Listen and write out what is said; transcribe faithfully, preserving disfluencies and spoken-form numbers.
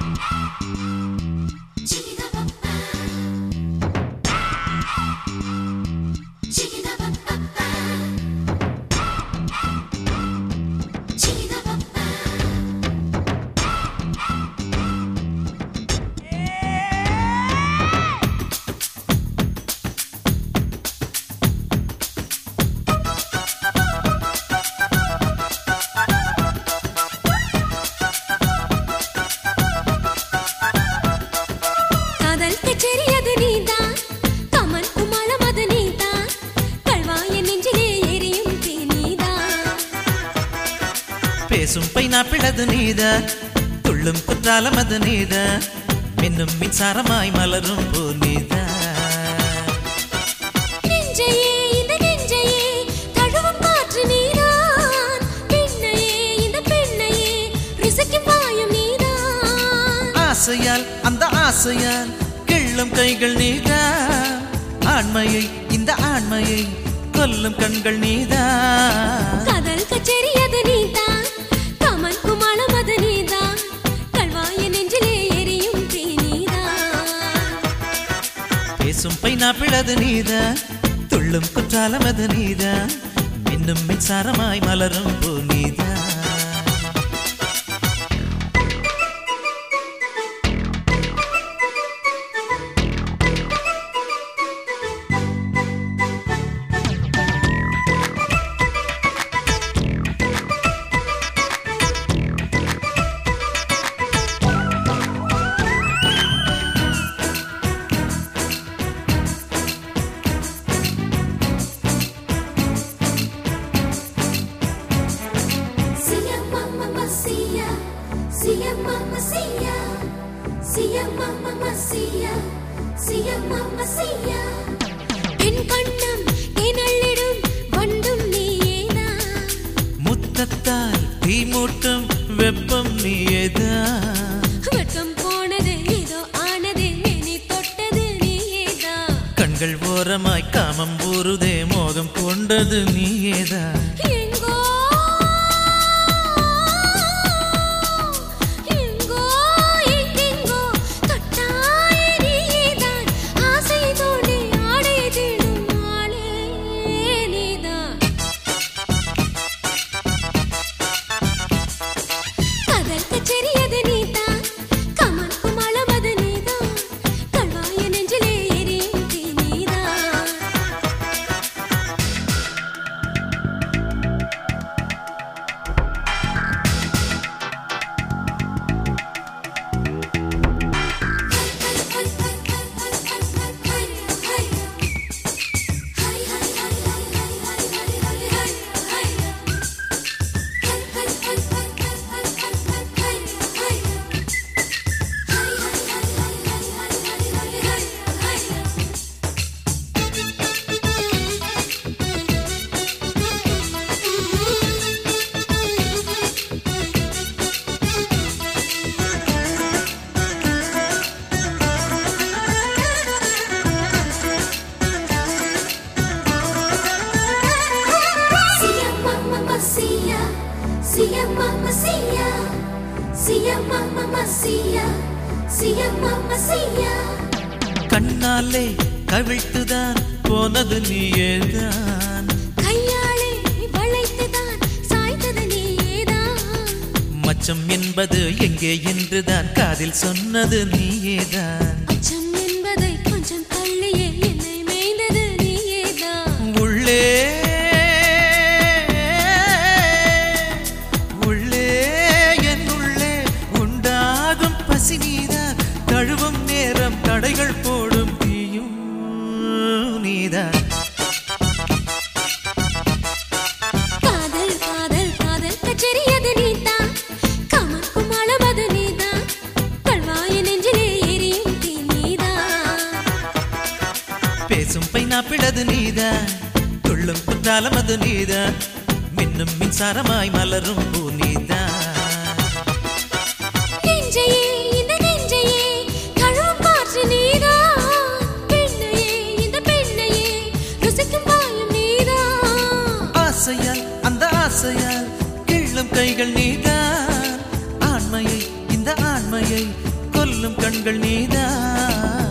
பேசும் பைனாப்பிளது நீதான், துள்ளும் குற்றாலம் அது நீதான், மின்னும் மின்சாரமாய் மலரும் போ நீதான். நெஞ்சையே இந்த நெஞ்சையே தழுவும் காற்று நீதான், பெண்ணையே இந்த பெண்ணையே ருசிக்கும் வாயும் நீதான். ஆசையால் அந்த ஆசையால் கிள்ளும் கைகள் நீதான், ஆண்மையை இந்த ஆண்மையை கொல்லும் கண்கள் நீதான். காதல் கச்சேரி அது நீதான், கமல் குமாலம் அது நீதான், கல்வாய நெஞ்சிலே எரியும் தீ நீதான். பேசும் பைனாப்பிள் அது நீதான், துள்ளும் குற்றாலம் அது நீதான், மின்னும் மின்சாரமாய் மலரும் பூ நீதான். முத்தத்தால் தீ மூட்டும் வெப்பம் நீயேதான், வெட்கம் போனது ஏதோ ஆனது நீ தொட்டது நீயேதான். கண்கள் ஓரமாய் காமம் ஊறுதே மோகம் கொண்டது நீயேதான். எங்கோ எங்கோ எங்கெங்கோ தொட்டாய் நீயேதான், ஆசை தோண்டி ஆடை தேடும் ஆளே நீதான். காதல் கச்சேரி அது நீதான், கமல் குமாலம் அது நீதான், கல்வாய நெஞ்சிலே எரியும் தீ நீதான். Sia mama sia, sia mama sia, sia mama sia. கண்ணாலே கவிழ்த்துதான் போனது நீயேதான், கையாலே வளைத்துதான் சாய்த்தது நீயேதான். மச்சம் என்பது எங்கே என்றுதான் காதில் சொன்னது நீயேதான். அச்சம் என்பதை கொஞ்சம் தள்ளியே என்னை மேய்ந்தது நீயேதான். உள்ளே தழுவும் நேரம் தடைகள் போடும் தீயும் நீதான். காதல் காதல் காதல் கச்சேரி அது நீதான், கமல் குமாலம் அது நீதான், கல்வாய நெஞ்சிலே எரியும் தீ நீதான். பேசும் பைனாப்பிள் அது நீதான், துள்ளும் குற்றாலம் அது நீதான், மின்னும் மின்சாரமாய் மலரும் பூ நீதான். ஆசையால் அந்த ஆசையால் கிள்ளும் கைகள் நீதான், ஆண்மையை இந்த ஆண்மையை சொல்லும் கண்கள் நீதான்